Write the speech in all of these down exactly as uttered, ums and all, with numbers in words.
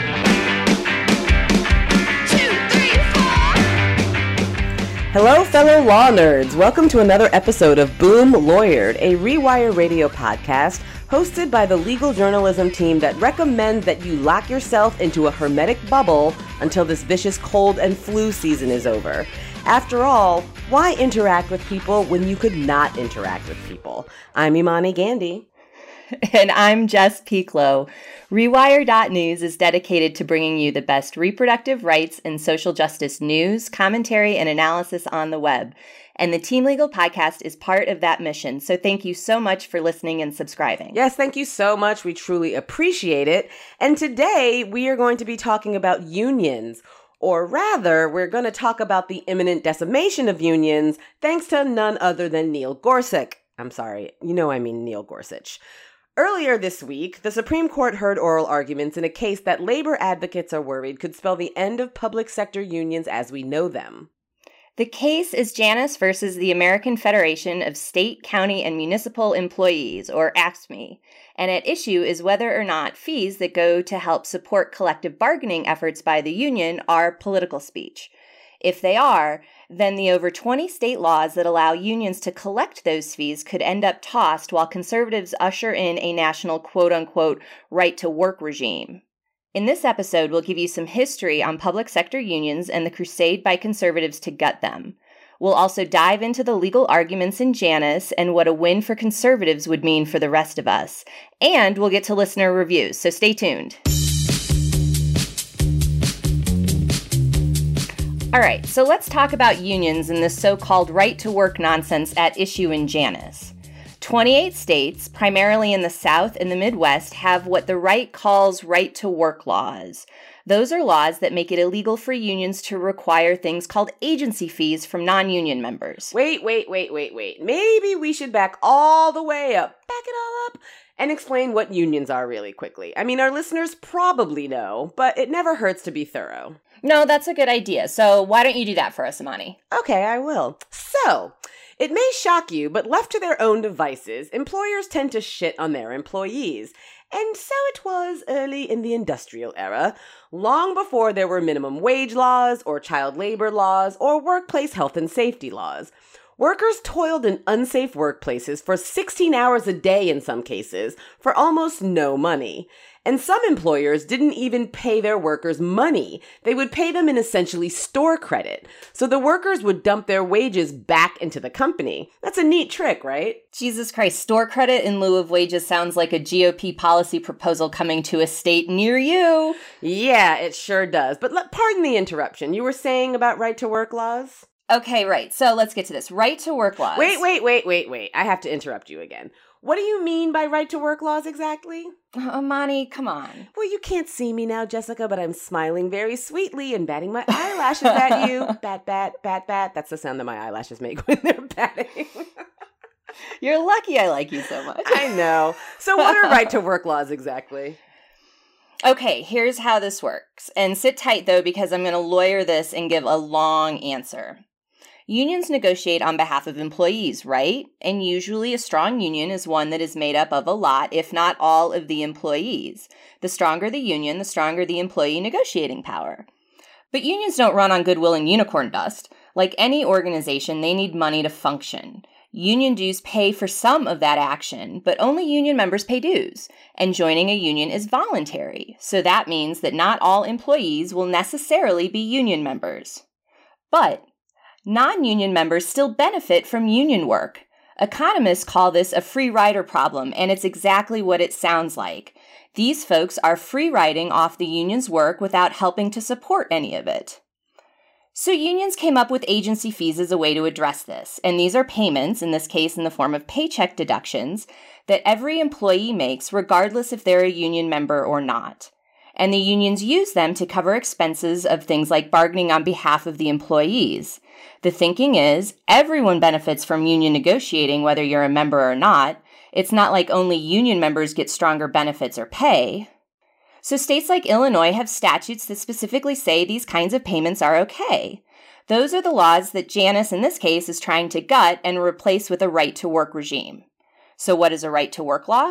Hello, fellow law nerds. Welcome to another episode of Boom Lawyered, a Rewire radio podcast hosted by the legal journalism team that recommends that you lock yourself into a hermetic bubble until this vicious cold and flu season is over. After all, why interact with people when you could not interact with people? I'm Imani Gandhi. And I'm Jess Pieklo. Rewire dot news is dedicated to bringing you the best reproductive rights and social justice news, commentary, and analysis on the web. And the Team Legal podcast is part of that mission. So thank you so much for listening and subscribing. Yes, thank you so much. We truly appreciate it. And today we are going to be talking about unions. Or rather, we're going to talk about the imminent decimation of unions thanks to none other than Neil Gorsuch. I'm sorry, you know I mean Neil Gorsuch. Earlier this week, the Supreme Court heard oral arguments in a case that labor advocates are worried could spell the end of public sector unions as we know them. The case is Janus versus the American Federation of State, County, and Municipal Employees, or A F S C M E, and at issue is whether or not fees that go to help support collective bargaining efforts by the union are political speech. If they are, then the over twenty state laws that allow unions to collect those fees could end up tossed while conservatives usher in a national quote-unquote right-to-work regime. In this episode, we'll give you some history on public sector unions and the crusade by conservatives to gut them. We'll also dive into the legal arguments in Janus and what a win for conservatives would mean for the rest of us. And we'll get to listener reviews, so stay tuned. All right, so let's talk about unions and the so-called right-to-work nonsense at issue in Janus. twenty-eight states, primarily in the South and the Midwest, have what the right calls right-to-work laws. Those are laws that make it illegal for unions to require things called agency fees from non-union members. Wait, wait, wait, wait, wait. Maybe we should back all the way up, back it all up, and explain what unions are really quickly. I mean, our listeners probably know, but it never hurts to be thorough. No, that's a good idea. So why don't you do that for us, Imani? Okay, I will. So, it may shock you, but left to their own devices, employers tend to shit on their employees. And so it was early in the industrial era, long before there were minimum wage laws or child labor laws or workplace health and safety laws. Workers toiled in unsafe workplaces for sixteen hours a day in some cases for almost no money. And some employers didn't even pay their workers money. They would pay them in essentially store credit. So the workers would dump their wages back into the company. That's a neat trick, right? Jesus Christ, store credit in lieu of wages sounds like a G O P policy proposal coming to a state near you. Yeah, it sure does. But let, pardon the interruption. You were saying about right-to-work laws? Okay, right. So let's get to this. Right-to-work laws. Wait, wait, wait, wait, wait. I have to interrupt you again. What do you mean by right-to-work laws exactly? Oh, Imani, come on. Well, you can't see me now, Jessica, but I'm smiling very sweetly and batting my eyelashes at you. Bat, bat, bat, bat. That's the sound that my eyelashes make when they're batting. You're lucky I like you so much. I know. So what are right-to-work laws exactly? Okay, here's how this works. And sit tight, though, because I'm going to lawyer this and give a long answer. Unions negotiate on behalf of employees, right? And usually a strong union is one that is made up of a lot, if not all, of the employees. The stronger the union, the stronger the employee negotiating power. But unions don't run on goodwill and unicorn dust. Like any organization, they need money to function. Union dues pay for some of that action, but only union members pay dues. And joining a union is voluntary. So that means that not all employees will necessarily be union members. But non-union members still benefit from union work. Economists call this a free rider problem, and it's exactly what it sounds like. These folks are free riding off the union's work without helping to support any of it. So unions came up with agency fees as a way to address this, and these are payments, in this case in the form of paycheck deductions, that every employee makes regardless if they're a union member or not. And the unions use them to cover expenses of things like bargaining on behalf of the employees. The thinking is everyone benefits from union negotiating, whether you're a member or not. It's not like only union members get stronger benefits or pay. So states like Illinois have statutes that specifically say these kinds of payments are okay. Those are the laws that Janus, in this case, is trying to gut and replace with a right-to-work regime. So what is a right-to-work law?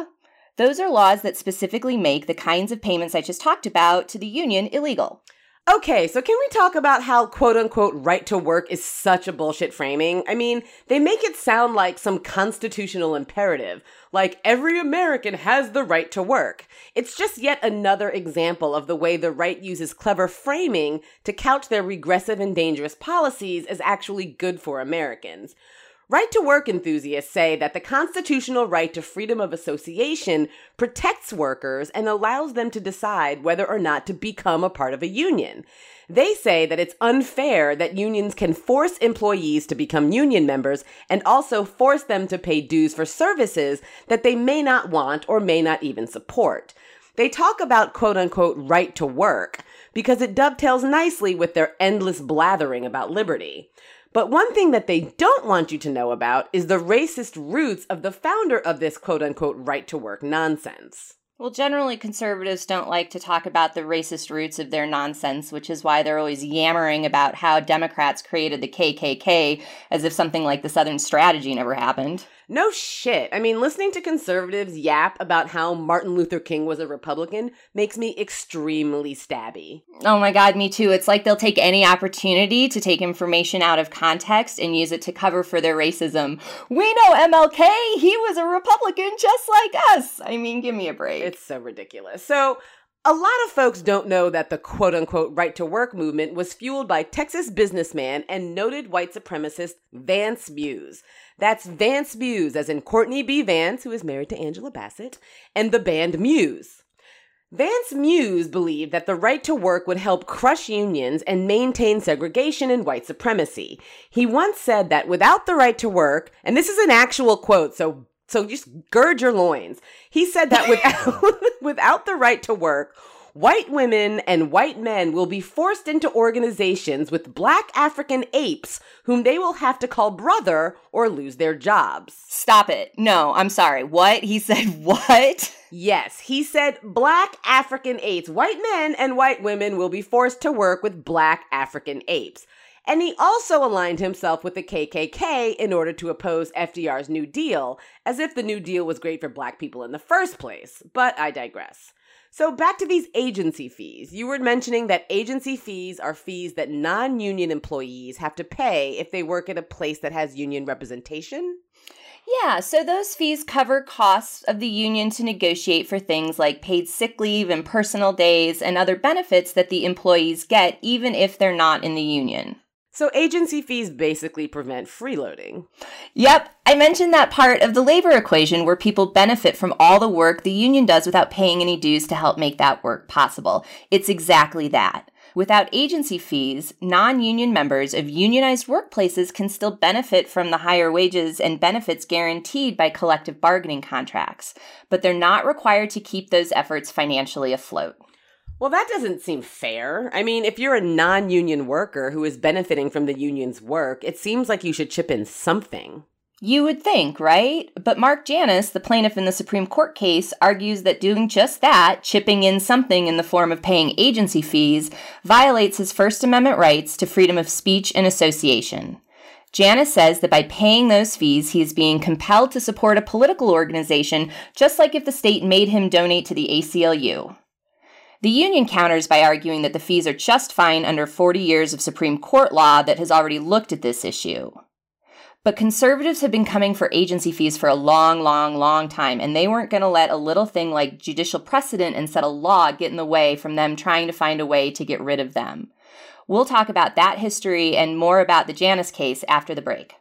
Those are laws that specifically make the kinds of payments I just talked about to the union illegal. Okay, so can we talk about how quote-unquote right to work is such a bullshit framing? I mean, they make it sound like some constitutional imperative, like every American has the right to work. It's just yet another example of the way the right uses clever framing to couch their regressive and dangerous policies as actually good for Americans. Right-to-work enthusiasts say that the constitutional right to freedom of association protects workers and allows them to decide whether or not to become a part of a union. They say that it's unfair that unions can force employees to become union members and also force them to pay dues for services that they may not want or may not even support. They talk about quote-unquote right to work because it dovetails nicely with their endless blathering about liberty. But one thing that they don't want you to know about is the racist roots of the founder of this quote-unquote right-to-work nonsense. Well, generally, conservatives don't like to talk about the racist roots of their nonsense, which is why they're always yammering about how Democrats created the K K K as if something like the Southern Strategy never happened. No shit. I mean, listening to conservatives yap about how Martin Luther King was a Republican makes me extremely stabby. Oh my God, me too. It's like they'll take any opportunity to take information out of context and use it to cover for their racism. We know M L K, he was a Republican just like us. I mean, give me a break. It's so ridiculous. So, a lot of folks don't know that the quote-unquote right-to-work movement was fueled by Texas businessman and noted white supremacist Vance Muse. That's Vance Muse, as in Courtney B. Vance, who is married to Angela Bassett, and the band Muse. Vance Muse believed that the right to work would help crush unions and maintain segregation and white supremacy. He once said that without the right to work, and this is an actual quote, so So just gird your loins. He said that without, without the right to work, white women and white men will be forced into organizations with black African apes whom they will have to call brother or lose their jobs. Stop it. No, I'm sorry. What? He said what? Yes, he said black African apes. White men and white women will be forced to work with black African apes. And he also aligned himself with the K K K in order to oppose F D R's New Deal, as if the New Deal was great for black people in the first place. But I digress. So back to these agency fees. You were mentioning that agency fees are fees that non-union employees have to pay if they work at a place that has union representation? Yeah, so those fees cover costs of the union to negotiate for things like paid sick leave and personal days and other benefits that the employees get even if they're not in the union. So agency fees basically prevent freeloading. Yep, I mentioned that part of the labor equation where people benefit from all the work the union does without paying any dues to help make that work possible. It's exactly that. Without agency fees, non-union members of unionized workplaces can still benefit from the higher wages and benefits guaranteed by collective bargaining contracts, but they're not required to keep those efforts financially afloat. Well, that doesn't seem fair. I mean, if you're a non-union worker who is benefiting from the union's work, it seems like you should chip in something. You would think, right? But Mark Janus, the plaintiff in the Supreme Court case, argues that doing just that, chipping in something in the form of paying agency fees, violates his First Amendment rights to freedom of speech and association. Janus says that by paying those fees, he is being compelled to support a political organization, just like if the state made him donate to the A C L U. The union counters by arguing that the fees are just fine under forty years of Supreme Court law that has already looked at this issue. But conservatives have been coming for agency fees for a long, long, long time, and they weren't going to let a little thing like judicial precedent and settled law get in the way from them trying to find a way to get rid of them. We'll talk about that history and more about the Janus case after the break.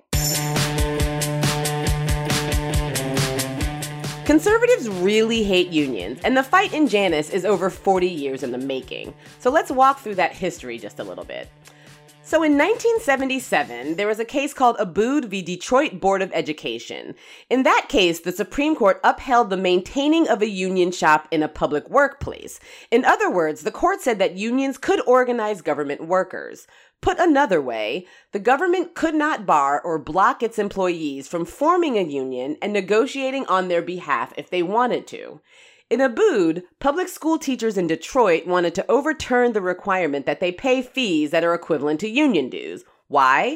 Conservatives really hate unions, and the fight in Janus is over forty years in the making. So let's walk through that history just a little bit. So in nineteen seventy-seven, there was a case called Abood v. Detroit Board of Education. In that case, the Supreme Court upheld the maintaining of a union shop in a public workplace. In other words, the court said that unions could organize government workers. Put another way, the government could not bar or block its employees from forming a union and negotiating on their behalf if they wanted to. In Abood, public school teachers in Detroit wanted to overturn the requirement that they pay fees that are equivalent to union dues. Why?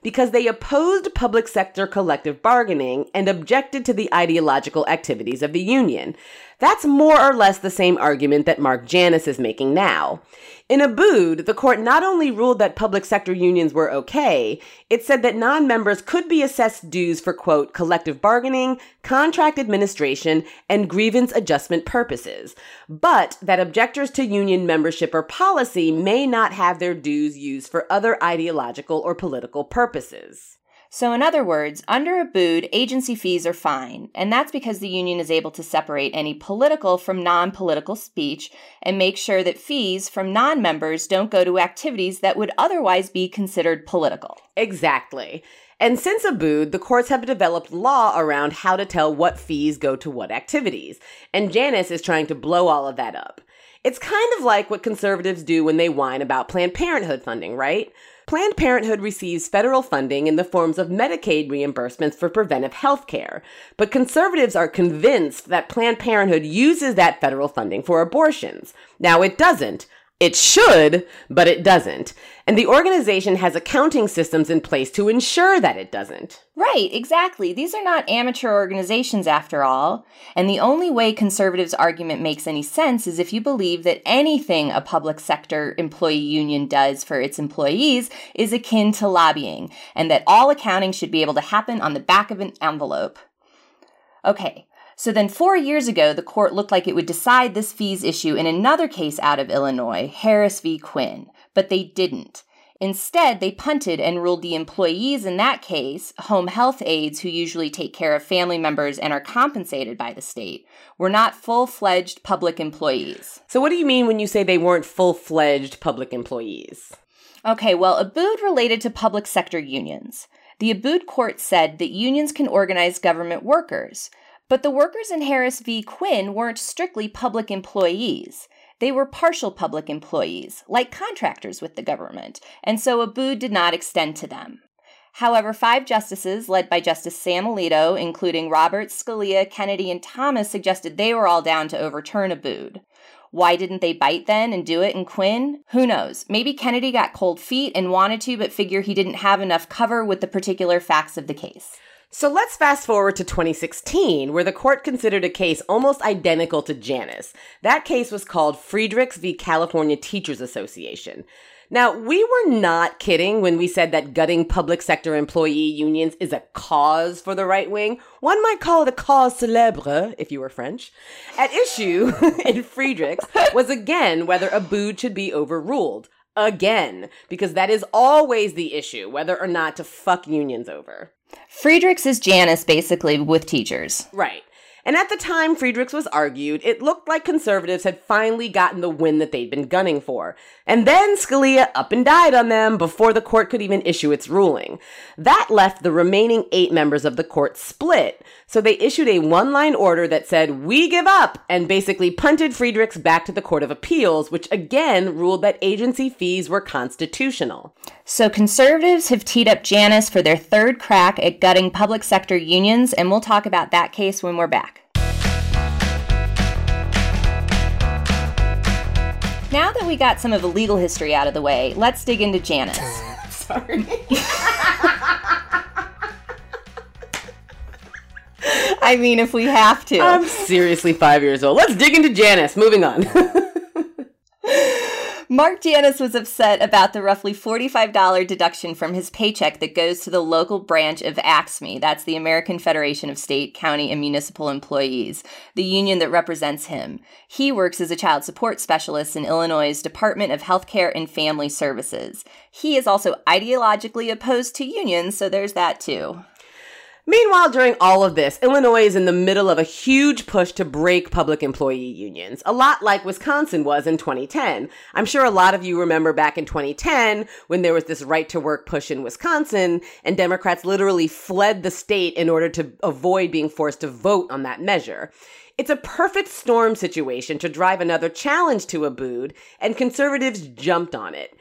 because they opposed public sector collective bargaining and objected to the ideological activities of the union. That's more or less the same argument that Mark Janus is making now. In Abood, the court not only ruled that public sector unions were okay, it said that non-members could be assessed dues for, quote, collective bargaining, contract administration, and grievance adjustment purposes, but that objectors to union membership or policy may not have their dues used for other ideological or political purposes. So in other words, under Abood, agency fees are fine, and that's because the union is able to separate any political from non-political speech and make sure that fees from non-members don't go to activities that would otherwise be considered political. Exactly. And since Abood, the courts have developed law around how to tell what fees go to what activities, and Janus is trying to blow all of that up. It's kind of like what conservatives do when they whine about Planned Parenthood funding, right? Planned Parenthood receives federal funding in the forms of Medicaid reimbursements for preventive health care, but conservatives are convinced that Planned Parenthood uses that federal funding for abortions. Now, it doesn't. It should, but it doesn't. And the organization has accounting systems in place to ensure that it doesn't. Right, exactly. These are not amateur organizations after all. And the only way conservatives' argument makes any sense is if you believe that anything a public sector employee union does for its employees is akin to lobbying, and that all accounting should be able to happen on the back of an envelope. Okay. So then four years ago, the court looked like it would decide this fees issue in another case out of Illinois, Harris v. Quinn, but they didn't. Instead, they punted and ruled the employees in that case, home health aides who usually take care of family members and are compensated by the state, were not full-fledged public employees. So what do you mean when you say they weren't full-fledged public employees? Okay, well, Abood related to public sector unions. The Abood court said that unions can organize government workers, but the workers in Harris v. Quinn weren't strictly public employees. They were partial public employees, like contractors with the government, and so Abood did not extend to them. However, five justices, led by Justice Sam Alito, including Roberts, Scalia, Kennedy, and Thomas, suggested they were all down to overturn Abood. Why didn't they bite then and do it in Quinn? Who knows? Maybe Kennedy got cold feet and wanted to, but figured he didn't have enough cover with the particular facts of the case. So let's fast forward to twenty sixteen, where the court considered a case almost identical to Janus. That case was called Friedrichs v. California Teachers Association. Now, we were not kidding when we said that gutting public sector employee unions is a cause for the right wing. One might call it a cause célèbre, if you were French. At issue in Friedrichs was again whether Abood should be overruled. Again, because that is always the issue, whether or not to fuck unions over. Friedrichs is Janus, basically, with teachers. Right. And at the time Friedrichs was argued, it looked like conservatives had finally gotten the win that they'd been gunning for. And then Scalia up and died on them before the court could even issue its ruling. That left the remaining eight members of the court split. So they issued a one-line order that said, "We give up," and basically punted Friedrichs back to the Court of Appeals, which again ruled that agency fees were constitutional. So conservatives have teed up Janus for their third crack at gutting public sector unions, and we'll talk about that case when we're back. Now that we got some of the legal history out of the way, let's dig into Janus. Sorry. I mean, if we have to. I'm seriously five years old. Let's dig into Janus. Moving on. Mark Janus was upset about the roughly forty-five dollars deduction from his paycheck that goes to the local branch of A C S M E, that's the American Federation of State, County, and Municipal Employees, the union that represents him. He works as a child support specialist in Illinois' Department of Healthcare and Family Services. He is also ideologically opposed to unions, so there's that too. Meanwhile, during all of this, Illinois is in the middle of a huge push to break public employee unions, a lot like Wisconsin was in twenty ten. I'm sure a lot of you remember back in twenty ten when there was this right-to-work push in Wisconsin, and Democrats literally fled the state in order to avoid being forced to vote on that measure. It's a perfect storm situation to drive another challenge to Abood, and conservatives jumped on it.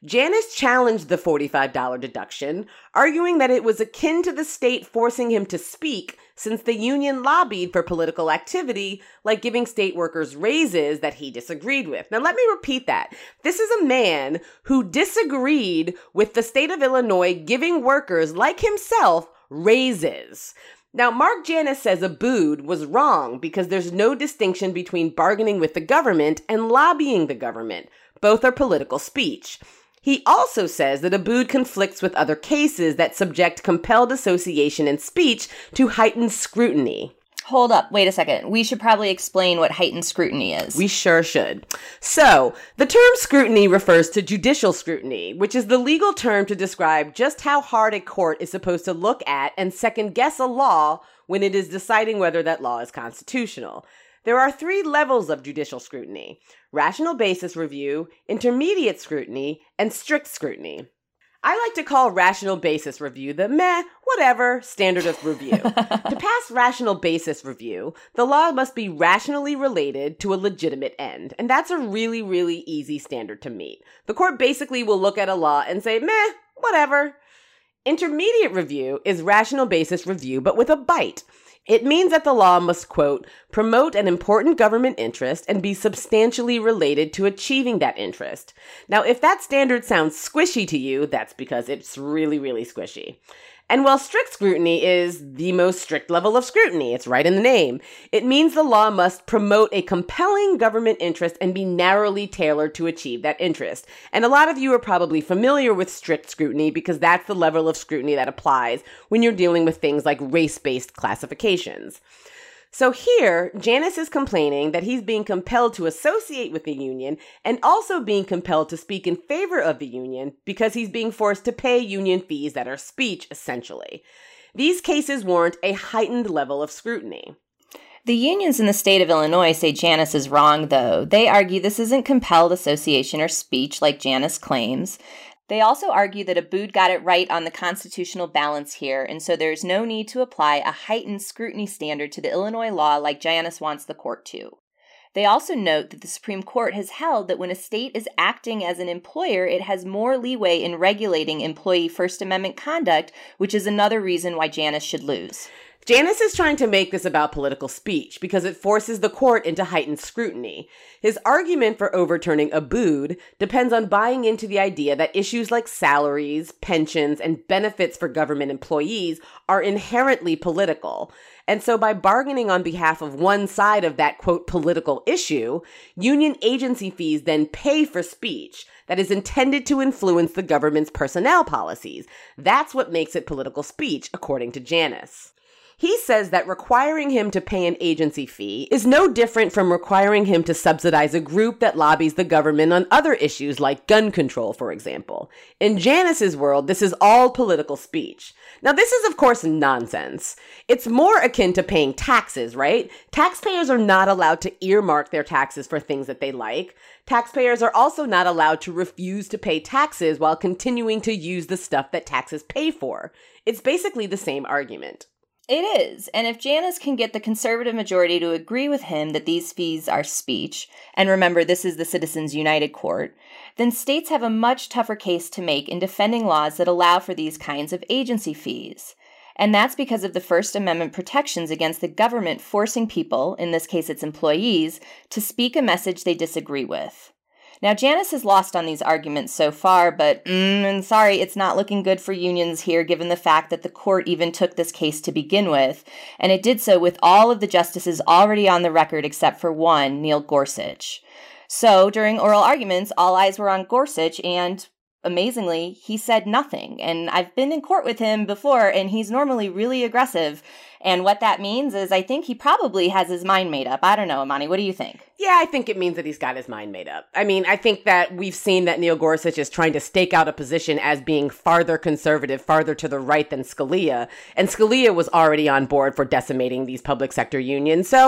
Janus challenged the forty-five dollars deduction, arguing that it was akin to the state forcing him to speak since the union lobbied for political activity, like giving state workers raises that he disagreed with. Now, let me repeat that. This is a man who disagreed with the state of Illinois giving workers like himself raises. Now, Mark Janus says Abood was wrong because there's no distinction between bargaining with the government and lobbying the government. Both are political speech. He also says that Abood conflicts with other cases that subject compelled association and speech to heightened scrutiny. Hold up, wait a second. We should probably explain what heightened scrutiny is. We sure should. So, the term scrutiny refers to judicial scrutiny, which is the legal term to describe just how hard a court is supposed to look at and second-guess a law when it is deciding whether that law is constitutional. There are three levels of judicial scrutiny: rational basis review, intermediate scrutiny, and strict scrutiny. I like to call rational basis review the meh, whatever standard of review. To pass rational basis review, the law must be rationally related to a legitimate end, and that's a really, really easy standard to meet. The court basically will look at a law and say, meh, whatever. Intermediate review is rational basis review, but with a bite. It means that the law must, quote, promote an important government interest and be substantially related to achieving that interest. Now, if that standard sounds squishy to you, that's because it's really, really squishy. And while strict scrutiny is the most strict level of scrutiny, it's right in the name, it means the law must promote a compelling government interest and be narrowly tailored to achieve that interest. And a lot of you are probably familiar with strict scrutiny because that's the level of scrutiny that applies when you're dealing with things like race-based classifications. So here, Janus is complaining that he's being compelled to associate with the union and also being compelled to speak in favor of the union because he's being forced to pay union fees that are speech, essentially. These cases warrant a heightened level of scrutiny. The unions in the state of Illinois say Janus is wrong, though. They argue this isn't compelled association or speech like Janus claims. They also argue that Abood got it right on the constitutional balance here, and so there's no need to apply a heightened scrutiny standard to the Illinois law like Janus wants the court to. They also note that the Supreme Court has held that when a state is acting as an employer, it has more leeway in regulating employee First Amendment conduct, which is another reason why Janus should lose. Janus is trying to make this about political speech because it forces the court into heightened scrutiny. His argument for overturning Abood depends on buying into the idea that issues like salaries, pensions, and benefits for government employees are inherently political. And so by bargaining on behalf of one side of that, quote, political issue, union agency fees then pay for speech that is intended to influence the government's personnel policies. That's what makes it political speech, according to Janus. He says that requiring him to pay an agency fee is no different from requiring him to subsidize a group that lobbies the government on other issues like gun control, for example. In Janus's world, this is all political speech. Now, this is, of course, nonsense. It's more akin to paying taxes, right? Taxpayers are not allowed to earmark their taxes for things that they like. Taxpayers are also not allowed to refuse to pay taxes while continuing to use the stuff that taxes pay for. It's basically the same argument. It is, and if Janus can get the conservative majority to agree with him that these fees are speech, and remember this is the Citizens United Court, then states have a much tougher case to make in defending laws that allow for these kinds of agency fees. And that's because of the First Amendment protections against the government forcing people, in this case its employees, to speak a message they disagree with. Now, Janus has lost on these arguments so far, but mm, and sorry, it's not looking good for unions here given the fact that the court even took this case to begin with, and it did so with all of the justices already on the record except for one, Neil Gorsuch. So, during oral arguments, all eyes were on Gorsuch, and amazingly, he said nothing. And I've been in court with him before, and he's normally really aggressive. And what that means is I think he probably has his mind made up. I don't know, Amani, what do you think? Yeah, I think it means that he's got his mind made up. I mean, I think that we've seen that Neil Gorsuch is trying to stake out a position as being farther conservative, farther to the right than Scalia. And Scalia was already on board for decimating these public sector unions. So I'm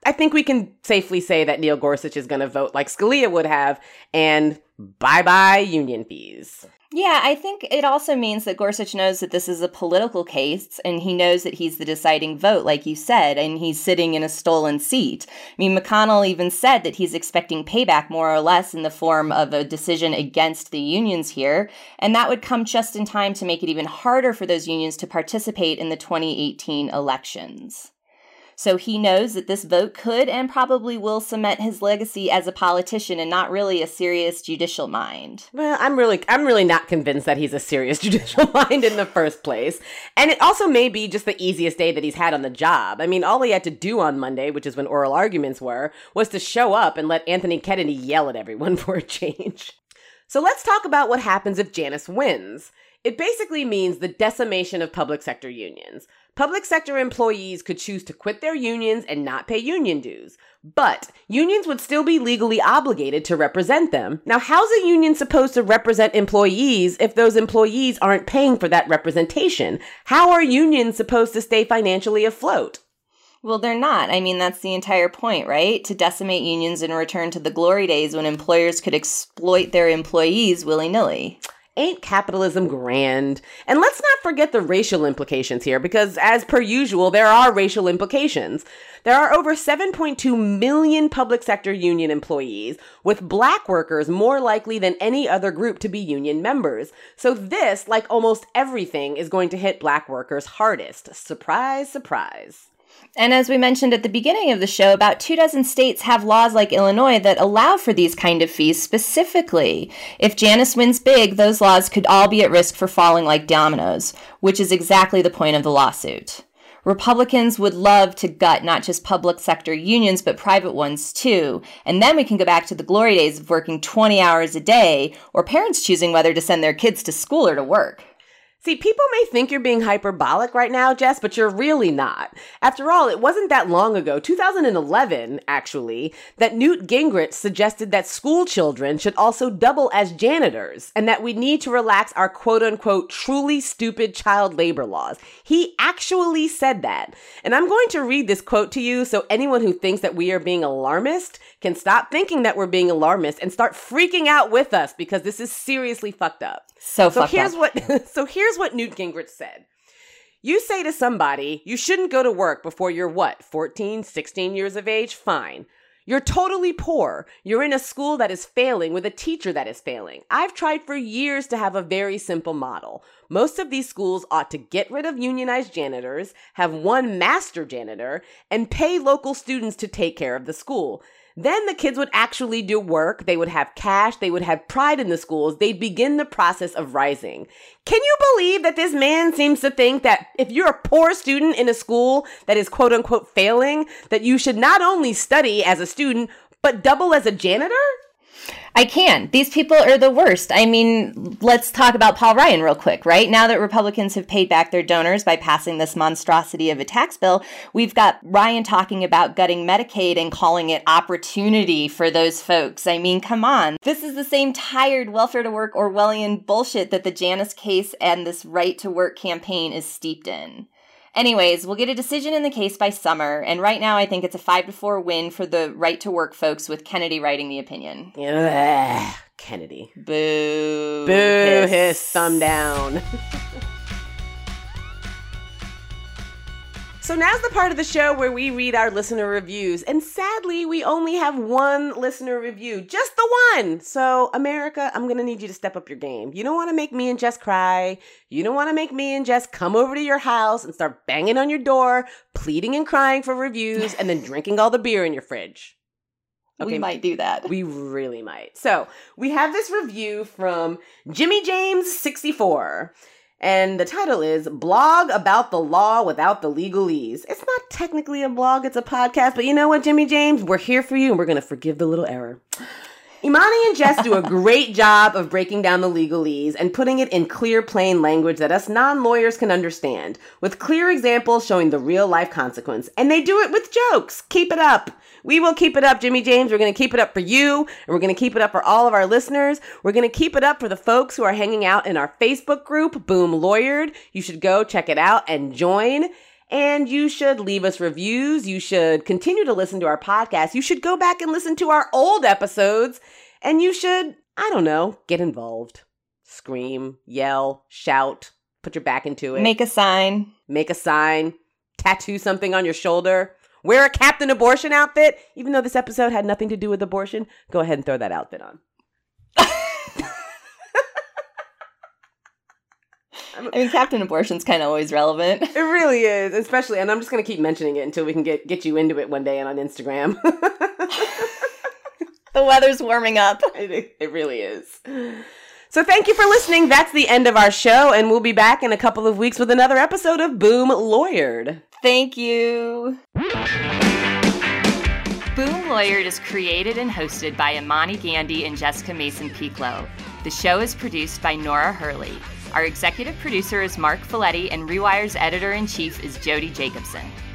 I think we can safely say that Neil Gorsuch is going to vote like Scalia would have, and bye-bye union fees. Yeah, I think it also means that Gorsuch knows that this is a political case, and he knows that he's the deciding vote, like you said, and he's sitting in a stolen seat. I mean, McConnell even said that he's expecting payback more or less in the form of a decision against the unions here, and that would come just in time to make it even harder for those unions to participate in the twenty eighteen elections. So he knows that this vote could and probably will cement his legacy as a politician and not really a serious judicial mind. Well, I'm really I'm really not convinced that he's a serious judicial mind in the first place. And it also may be just the easiest day that he's had on the job. I mean, all he had to do on Monday, which is when oral arguments were, was to show up and let Anthony Kennedy yell at everyone for a change. So let's talk about what happens if Janice wins. It basically means the decimation of public sector unions. Public sector employees could choose to quit their unions and not pay union dues. But unions would still be legally obligated to represent them. Now, how's a union supposed to represent employees if those employees aren't paying for that representation? How are unions supposed to stay financially afloat? Well, they're not. I mean, that's the entire point, right? To decimate unions and return to the glory days when employers could exploit their employees willy-nilly. Ain't capitalism grand? And let's not forget the racial implications here, because as per usual, there are racial implications. There are over seven point two million public sector union employees, with black workers more likely than any other group to be union members. So this, like almost everything, is going to hit black workers hardest. Surprise, surprise. And as we mentioned at the beginning of the show, about two dozen states have laws like Illinois that allow for these kind of fees specifically. If Janice wins big, those laws could all be at risk for falling like dominoes, which is exactly the point of the lawsuit. Republicans would love to gut not just public sector unions, but private ones too. And then we can go back to the glory days of working twenty hours a day, or parents choosing whether to send their kids to school or to work. See, people may think you're being hyperbolic right now, Jess, but you're really not. After all, it wasn't that long ago, two thousand eleven, actually, that Newt Gingrich suggested that school children should also double as janitors and that we need to relax our quote-unquote truly stupid child labor laws. He actually said that. And I'm going to read this quote to you so anyone who thinks that we are being alarmist can stop thinking that we're being alarmist and start freaking out with us, because this is seriously fucked up. So, so fucked here's up. what so here's what Newt Gingrich said. You say to somebody, you shouldn't go to work before you're what, fourteen, sixteen years of age? Fine. You're totally poor. You're in a school that is failing with a teacher that is failing. I've tried for years to have a very simple model. Most of these schools ought to get rid of unionized janitors, have one master janitor, and pay local students to take care of the school. Then the kids would actually do work, they would have cash, they would have pride in the schools, they'd begin the process of rising. Can you believe that this man seems to think that if you're a poor student in a school that is quote unquote failing, that you should not only study as a student, but double as a janitor? I can. These people are the worst. I mean, let's talk about Paul Ryan real quick, right? Now that Republicans have paid back their donors by passing this monstrosity of a tax bill, we've got Ryan talking about gutting Medicaid and calling it opportunity for those folks. I mean, come on. This is the same tired welfare to work Orwellian bullshit that the Janice case and this right to work campaign is steeped in. Anyways, we'll get a decision in the case by summer, and right now I think it's a five to four win for the right to work folks, with Kennedy writing the opinion. Ugh, Kennedy. Boo. Boo, hiss, hiss thumb down. So now's the part of the show where we read our listener reviews, and sadly, we only have one listener review, just the one. So America, I'm gonna need you to step up your game. You don't want to make me and Jess cry. You don't want to make me and Jess come over to your house and start banging on your door, pleading and crying for reviews, and then drinking all the beer in your fridge. Okay, we might do that. We really might. So we have this review from Jimmy James sixty-four. And the title is Blog About the Law Without the Legalese. It's not technically a blog, it's a podcast, but you know what, Jimmy James? We're here for you, and we're going to forgive the little error. Imani and Jess do a great job of breaking down the legalese and putting it in clear, plain language that us non-lawyers can understand, with clear examples showing the real-life consequence. And they do it with jokes. Keep it up. We will keep it up, Jimmy James. We're going to keep it up for you, and we're going to keep it up for all of our listeners. We're going to keep it up for the folks who are hanging out in our Facebook group, Boom Lawyered. You should go check it out and join. And you should leave us reviews. You should continue to listen to our podcast. You should go back and listen to our old episodes. And you should, I don't know, get involved. Scream, yell, shout, put your back into it. Make a sign. Make a sign. Tattoo something on your shoulder. Wear a Captain Abortion outfit. Even though this episode had nothing to do with abortion, go ahead and throw that outfit on. I mean, Captain Abortion's kind of always relevant. It really is, especially, and I'm just going to keep mentioning it until we can get, get you into it one day and on Instagram. The weather's warming up. It, it really is. So thank you for listening. That's the end of our show, and we'll be back in a couple of weeks with another episode of Boom Lawyered. Thank you. Boom Lawyered is created and hosted by Imani Gandy and Jessica Mason-Piclo. The show is produced by Nora Hurley. Our executive producer is Mark Folletti, and Rewire's editor-in-chief is Jody Jacobson.